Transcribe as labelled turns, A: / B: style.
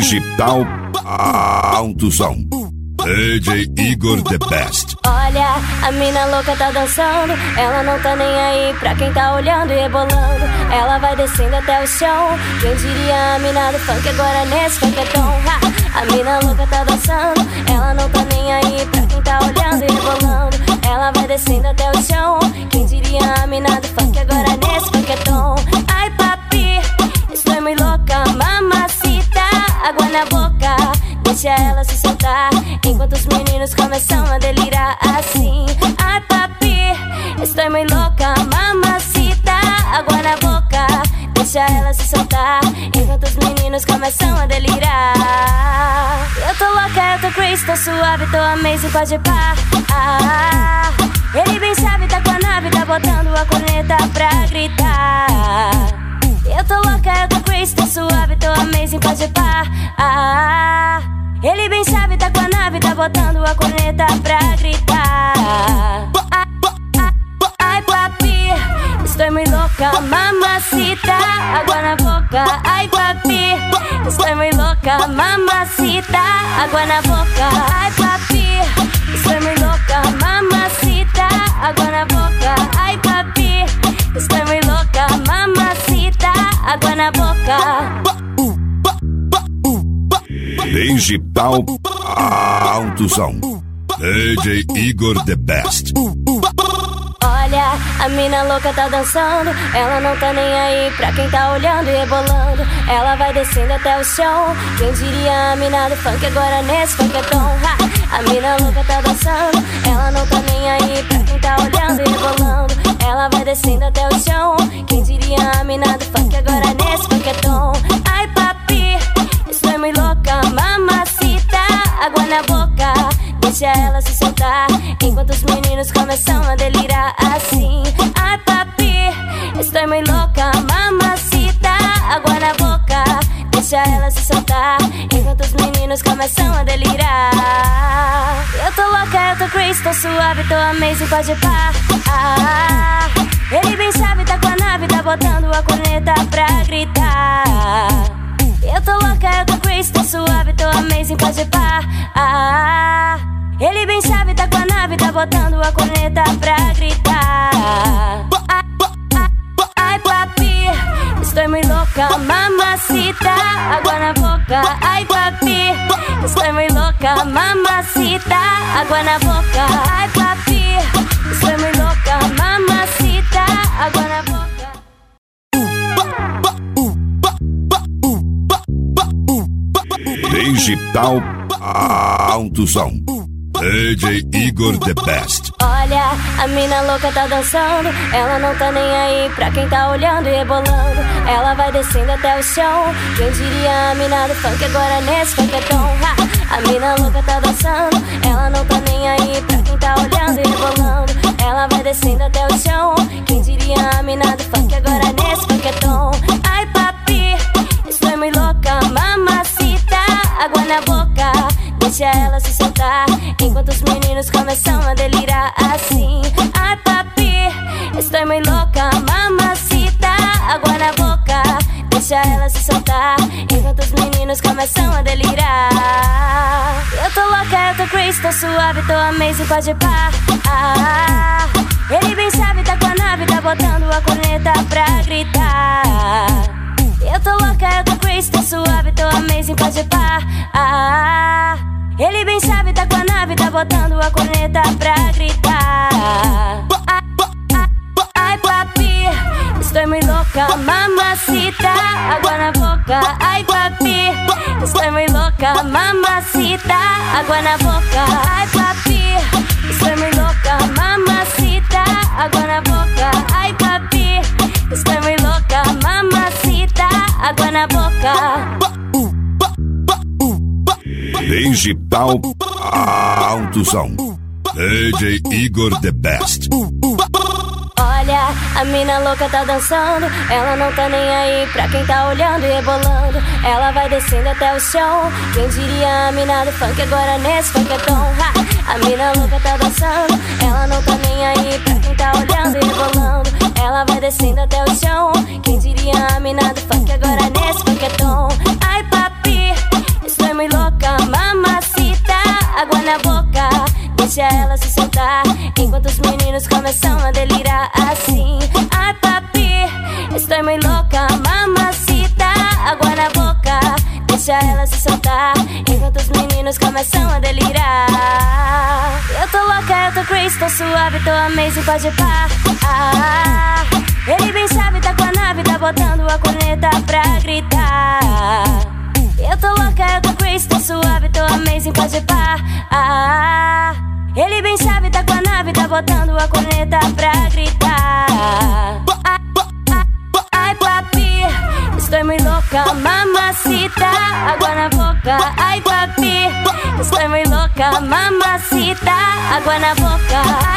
A: Digital Alto Som. DJ Igor The Best.
B: Olha, a mina louca tá dançando. Ela não tá nem aí pra quem tá olhando e rebolando. Ela vai descendo até o chão. Quem diria a mina do funk agora nesse funketão. A mina louca tá dançando. Ela não tá nem aí pra quem tá olhando e rebolando. Ela vai descendo até o chão. Quem diria a mina do funk agora nesse funketão. Ai papi, estou muito louca, mamacita. Água na boca, deixa ela se soltar, enquanto os meninos começam a delirar assim. Ai papi, estou muito louca, mamacita. Água na boca, deixa ela se soltar, enquanto os meninos começam a delirar. Eu tô louca, eu tô crazy, tô suave, tô amazing, pode pá. Ele bem sabe, tá com a nave, tá botando a corneta pra gritar. Eu tô louca, eu tô crazy, tô suave, tô amazing, pode pá. Ele bem sabe, tá com a nave, tá botando a corneta pra gritar. Ai papi, estou muito louca, mamacita. Água na boca, ai papi, estou muito louca, mamacita. Água na boca, ai papi, estou muito louca, mamacita. Água na boca, ai papi, estou muito louca, mamacita. Água na boca.
A: Digital Alto Som. DJ Igor The Best.
B: Olha, a mina louca tá dançando. Ela não tá nem aí pra quem tá olhando e rebolando. Ela vai descendo até o chão. Quem diria a mina do funk agora nesse funketão. A mina louca tá dançando. Ela não tá nem aí pra quem tá olhando e rebolando. Ela vai descendo até o chão. Quem diria a mina do funk agora nesse funketão. Ai papi, estou muito louca, mamacita. Água na boca, deixa ela se soltar, enquanto os meninos começam a delirar assim. Ai papi, estou muito louca, mamacita. Água na boca, deixa ela se soltar, enquanto os meninos começam a delirar. Eu tô louca, eu tô crazy, tô suave, tô amazing, pode pá. Ele bem sabe, tá com a nave, tá botando a corneta pra gritar. Eu tô louca, eu tô crazy, tô suave, tô amazing, pode pá. Ele bem sabe, tá com a nave, tá botando a corneta pra gritar. Ai papi, estou muito louca, mamacita. Água na boca, ai papi, estou muito louca, mamacita. Água na boca, ai papi, estou muito louca, mamacita. Água na boca.
A: Digital Alto Som. DJ Igor The Best.
B: Olha, a mina louca tá dançando. Ela não tá nem aí pra quem tá olhando e rebolando. Ela vai descendo até o chão. Quem diria a mina do funk agora nesse funketão. A mina louca tá dançando. Ela não tá nem aí pra quem tá olhando e rebolando. Ela vai descendo até o chão. Quem diria a mina do funk agora nesse funketão. Ai papi, estou muito louca, mamacita. Água na boca, deixa ela se soltar, enquanto os meninos começam a delirar assim. Ai papi, estou muito louca, mamacita. Água na boca, deixa ela se soltar, enquanto os meninos começam a delirar. Eu tô louca, eu tô crazy, tô suave, tô amazing, pode pá. Ele bem sabe, tá com a nave, tá botando a corneta pra gritar. Eu tô louca, eu tô crazy, tô suave, tô amazing, pode pá. Ele bem sabe, tá com a nave, tá botando a corneta pra gritar. Ai papi, estou muito louca, mamacita. Água na boca, ai papi, estou muito louca, mamacita. Água na boca, ai papi, estou muito louca, mamacita. Água na boca, ai papi, estou muito louca, mamacita. Água na boca.
A: Digital Alto Som. DJ Igor The Best.
B: Olha, a mina louca tá dançando. Ela não tá nem aí pra quem tá olhando e rebolando. Ela vai descendo até o chão. Quem diria a mina do funk agora nesse funketão. A mina louca tá dançando. Ela não tá nem aí pra quem tá olhando e rebolando. Ela vai descendo até o chão. Quem diria a mina do funk agora nesse funketão. Ai papi, deixa ela se soltar, enquanto os meninos começam a delirar assim. Ai papi, estou muito louca, mamacita, água na boca, deixa ela se soltar, enquanto os meninos começam a delirar. Eu tô louca, eu tô crazy, tô suave, tô amazing, pode pá. Ele bem sabe, tá com a nave, tá botando a corneta pra gritar. Eu tô louca, eu tô crazy, tô suave, tô amazing, pode pá. Ele bem sabe, tá com a nave, tá botando a corneta pra gritar. Ai papi, estou muito louca, mamacita, água na boca. Ai papi, estou muito louca, mamacita, água na boca.